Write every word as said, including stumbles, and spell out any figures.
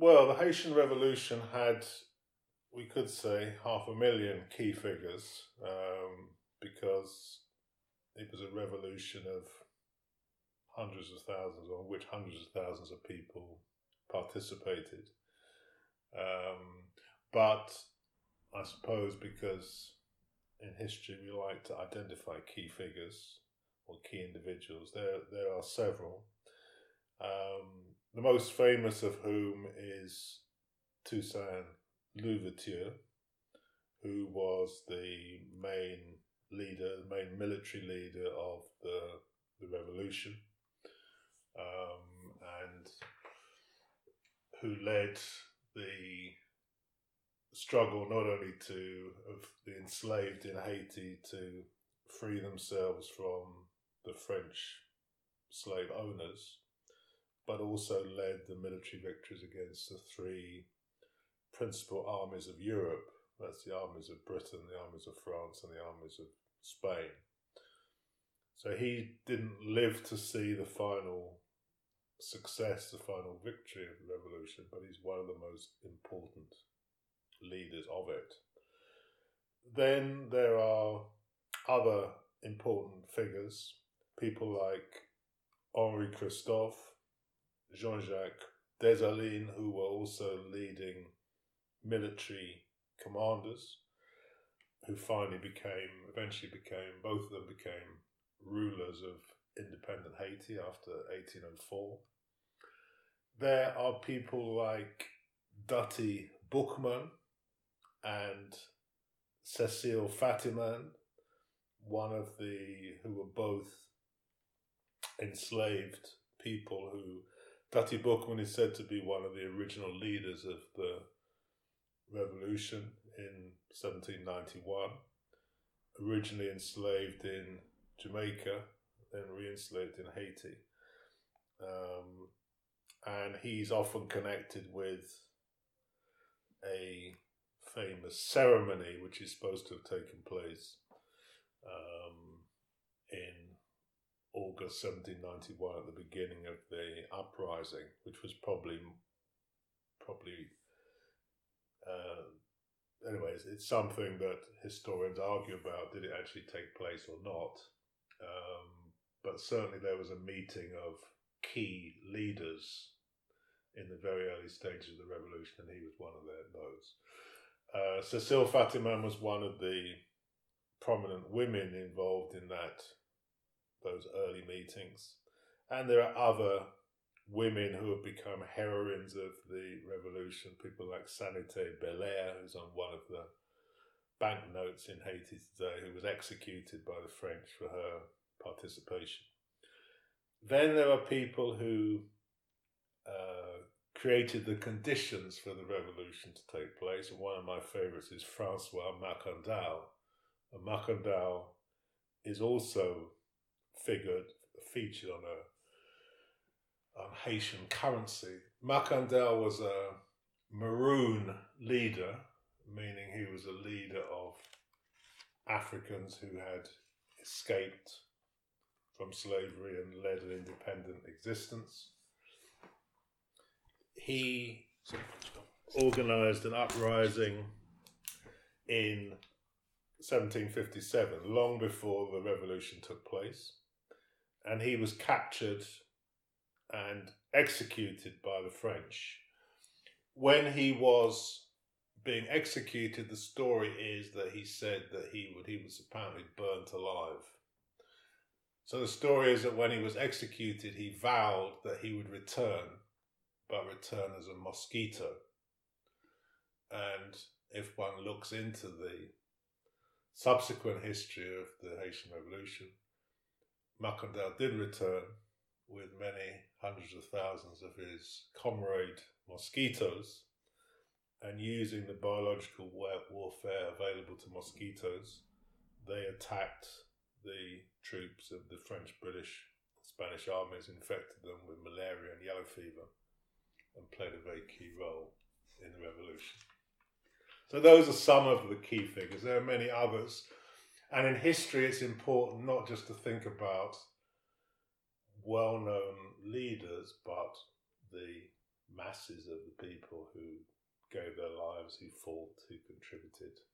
well, the Haitian Revolution had, we could say, half a million key figures um, because it was a revolution of hundreds of thousands, on which hundreds of thousands of people participated. Um, but I suppose because in history we like to identify key figures or key individuals, there there are several. Um, the most famous of whom is Toussaint Louverture, who was the main leader, the main military leader of the, the revolution, um, and who led the struggle not only to of the enslaved in Haiti to free themselves from the French slave owners, but also led the military victories against the three principal armies of Europe. That's the armies of Britain, the armies of France, and the armies of Spain. So he didn't live to see the final success, the final victory of the revolution, but he's one of the most important leaders of it. Then there are other important figures, people like Henri Christophe, Jean-Jacques Dessalines, who were also leading military commanders, who finally became, eventually became, both of them became rulers of independent Haiti after eighteen oh four. There are people like Dutty Boukman and Cécile Fatiman, one of the, who were both enslaved people who, Dutty Boukman is said to be one of the original leaders of the revolution in seventeen ninety-one, originally enslaved in Jamaica, then re-enslaved in Haiti. Um, and he's often connected with a famous ceremony which is supposed to have taken place um, in August seventeen ninety-one, at the beginning of the uprising, which was probably, probably, uh, anyways, it's something that historians argue about, did it actually take place or not? Um, but certainly there was a meeting of key leaders in the very early stages of the revolution, and he was one of their, those. Uh, Cécile Fatiman was one of the prominent women involved in that, those early meetings. And there are other women who have become heroines of the revolution, people like Sanité Belair, who's on one of the banknotes in Haiti today, who was executed by the French for her participation. Then there are people who uh, created the conditions for the revolution to take place, and one of my favourites is Francois Mackandal. And Mackandal is also figured, featured on a on Haitian currency. Mackandal was a maroon leader, meaning he was a leader of Africans who had escaped from slavery and led an independent existence. He organised an uprising in seventeen fifty-seven, long before the revolution took place, and he was captured and executed by the French. When he was being executed, the story is that he said that he would he was apparently burnt alive. So the story is that when he was executed, he vowed that he would return, but return as a mosquito. And if one looks into the subsequent history of the Haitian Revolution, Mackandal did return with many hundreds of thousands of his comrade mosquitoes, and using the biological warfare available to mosquitoes, they attacked the troops of the French, British, Spanish armies, infected them with malaria and yellow fever, and played a very key role in the revolution. So those are some of the key figures. There are many others. And in history, it's important not just to think about well-known leaders, but the masses of the people drivers who fought, who contributed.